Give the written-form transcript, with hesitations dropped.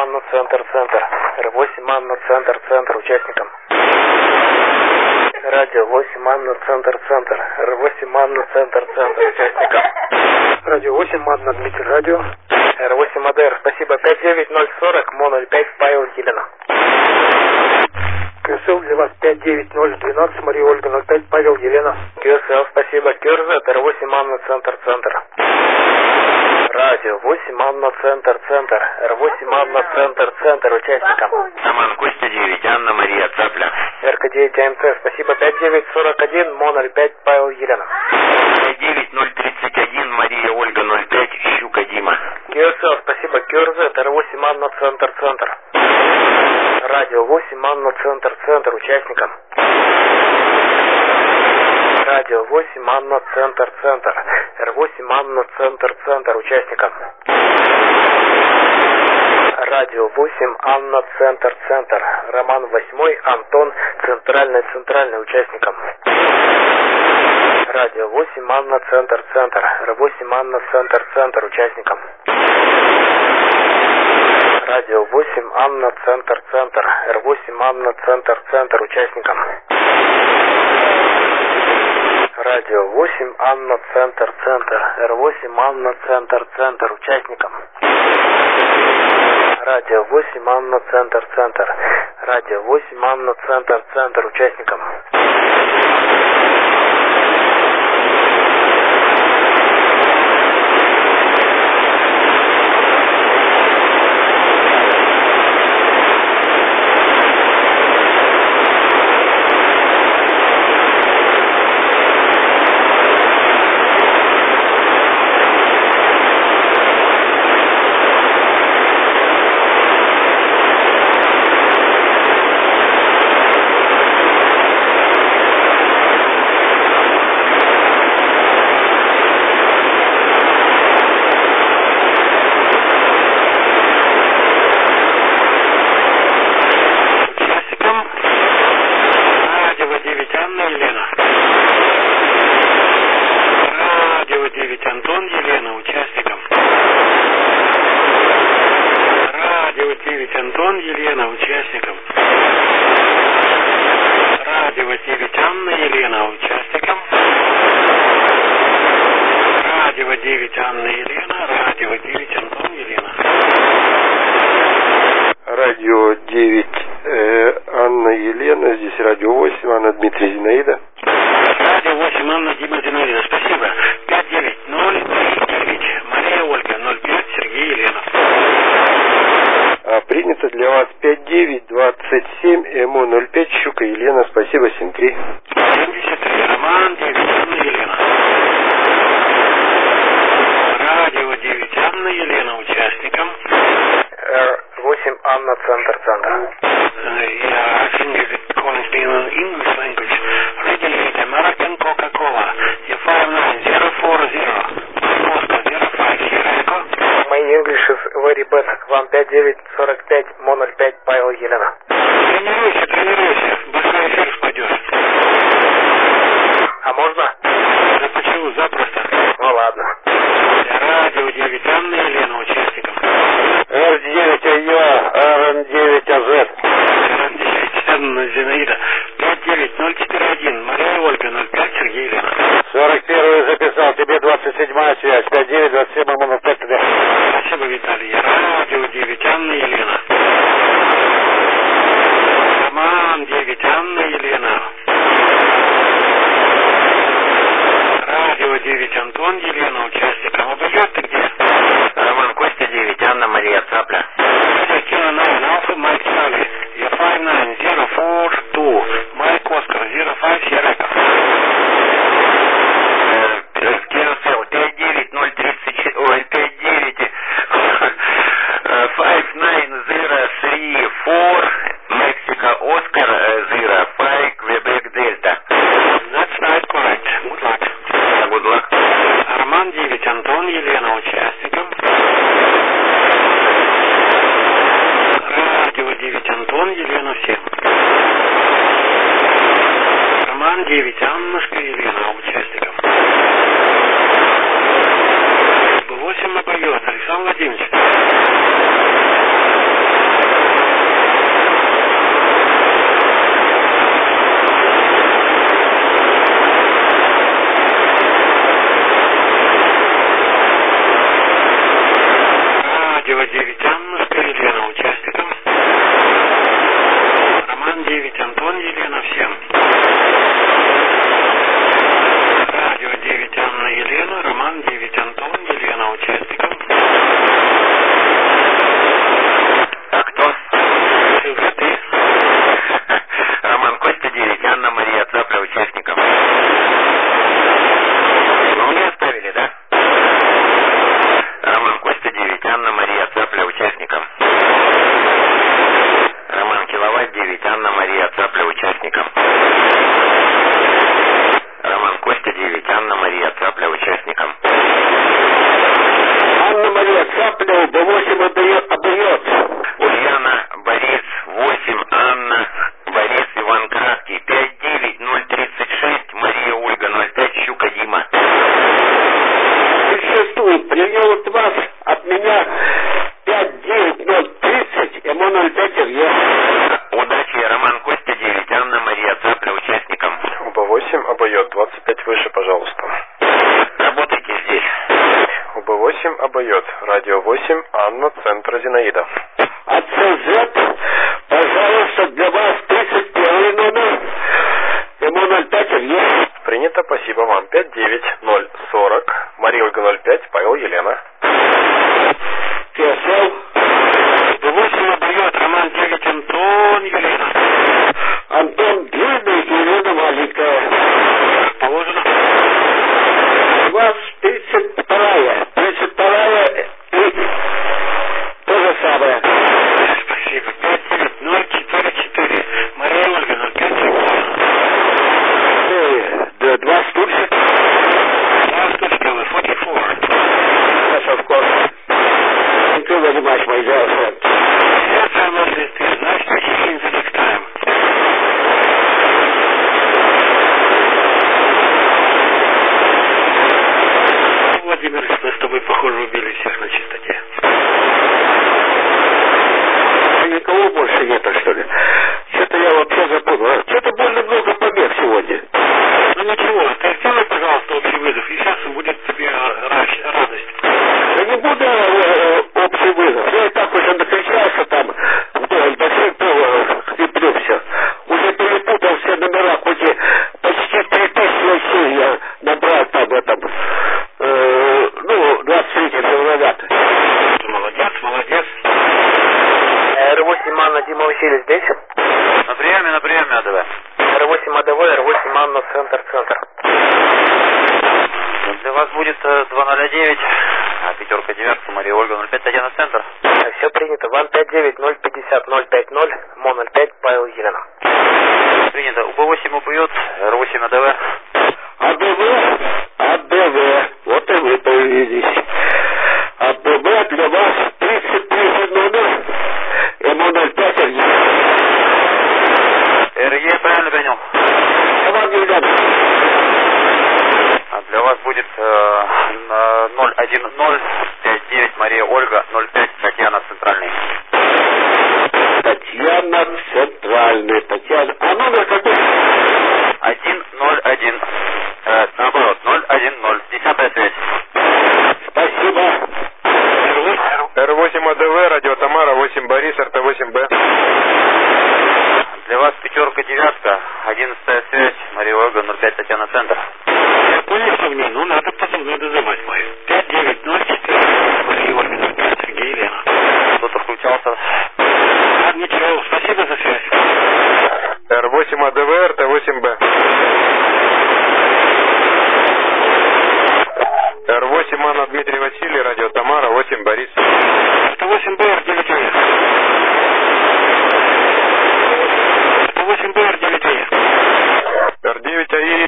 Анна, центр, R8 Анна, центр, участникам. Радио 8 Анна, центр, R8 Анна, центр, участникам. Радио 8 Анна, Дмитрий, радио. R8 АДР, спасибо, 59040, МО-05, Павел, Елена. КСЛ для вас 59012, Мария Ольга 05, Павел, Елена. КСЛ, спасибо, КРЗ, R8 Анна, центр. Радио 8 Анна, центр, R8 Анна, центр, участникам. Саман, Костя 9, Анна, Мария, Цапля. РК9 АМЦ, спасибо, 59041, МО-05, Павел, Елена. 59031, Мария, Ольга 05, Щука, Дима. КСЛ, спасибо, КРЗ, R8 Анна, центр. Радио 8 Анна, центр, участникам. Радио 8 Анна, центр, R8 Анна, центр, участникам. Радио 8 Анна, центр, Роман 8, Антон, центральный, участникам. Радио 8 Анна, центр, R8 Анна, центр, участникам. Радио 8 Анна, центр, R8 Анна, центр, участникам. Радио 8 Анна, центр, R8 Анна, центр, участникам. Радио 8 Анна, центр, Радио 8 Анна, центр, участникам. Радио 9 Анна Елена, здесь радио 8, Анна Дмитрий, Зинаида. Радио 8 Анна Дима, Зинаида, спасибо. 59039, Мария Ольга 05, Сергей, Елена. Принято для вас 5927, МО-05, Щука, Елена, спасибо, 73. 73, Роман 9, Анна Елена. Радио 9 Анна Елена, участникам. 8 Анна, центр. I think it calling me in English language. Radio American Coca-Cola. 59040. Moscow 05 Sierra. My English is very bad. Вам 5945, МО-05, Павел, Елена. Тренируйся. Большой эфир впадешь. А можно? Да почему? Запросто. Ну ладно. Радио 9 Анна Елена, участников. R9АЯ, RN9АЗ. R9 Анна Зинаида. 59041, Мария Ольга 05, Сергей, Елена. 41 записал, тебе 27-я связь, 5927, МО-05 ТД. Спасибо, Виталий. Радио 9 Анна Елена. Роман 9 Анна Елена. Радио 9 Антон Елена, участникам. Обойдет ты где? Роман Костя 9, Анна Мария Цапля. Кира 9 Alpha Mike Charlie. 59042, Mike Oscar 05 Sierra. КСЛ 59034, 59034, Mexico Oscar 05, Quebec Delta. That's right, correct. Good luck. Good luck. Роман 9, Антон Елена, участникам. Радио 9, Антон Елена, всем. Роман 9, Аннушка Елена, участникам. 8 обойдет, Александр Владимирович. принял от вас, от меня 59030, МО-05 РЕ. Удачи, Роман Костя 9, Анна Мария Цапля, участникам. УБ-8, обойдет, 25 выше, пожалуйста. Работайте здесь. УБ-8, обойет, радио 8, Анна, центр Зинаида. От ЦЗ, пожалуйста, для вас 31 номер, МО-05 РЕ. Принято, спасибо вам. 59040, Мария Ольга 05, Павел Елена. КСЛ. УБ-8 обойет, Роман 9, Антон, Елена. Антон длинный, Елена маленькая. Положено. У вас 32-я. 32-я и то же самое. Спасибо. 59044, Мария Ольга 05, Два штучки. 2 штучки, 44. Yes, of course. Thank you very much, my dear friend. Yes, I love this too. Nice to see you the next time. Владимир, мы с тобой, похоже, убили всех на чистоте. Никого больше нету, что ли? Что-то я вообще запутал. Что-то больно много помех сегодня. Ну ничего, ты сделай, пожалуйста, общий вызов, и сейчас будет тебе радость. Я не буду общий вызов. Я и так уже накричался там вдоль до хриплю все. Уже перепутал все номера, хоть и почти 3000 сил я набрал там в этом, 23 февраля. Молодец, молодец. Р8 Анна, Дима Василий здесь? На приеме, АДВ. Р8 АДВ, Р8 Анна, центр. Для вас будет 209, а пятерка девятка, Мария Ольга 05, Татьяна, центр. Все принято. Вам 59050-050, МО-05, Павел Елена. Принято. УБ-8 убьет, Р8 АДВ. АДВ. Вот и вы появились. АДВ для вас 33 номер. МО-05 РЕ. РЕ, правильно понял? Вам не надо. А для вас будет 01059, Мария Ольга 05, Татьяна, центральный. Татьяна, центральный. Татьяна. А номер какой? 101. Наоборот, 010. 10-я связь. Спасибо. Р8 АДВ, радио Тамара, 8 Борис, РТ8Б. Для вас пятерка девятка, 11-я связь, Мария Ольга 05, Татьяна, центр. Я понял, что мне, ну надо позывной дозывать мою. 5904, Мария Ольга 05, Сергей, Елена. Кто-то включался. Ничего, спасибо за связь. Р8 АДВ, РТ8Б. Р8 Анна, Дмитрий Василий, радио Тамара, 8 Борис. Это 8Б, 9.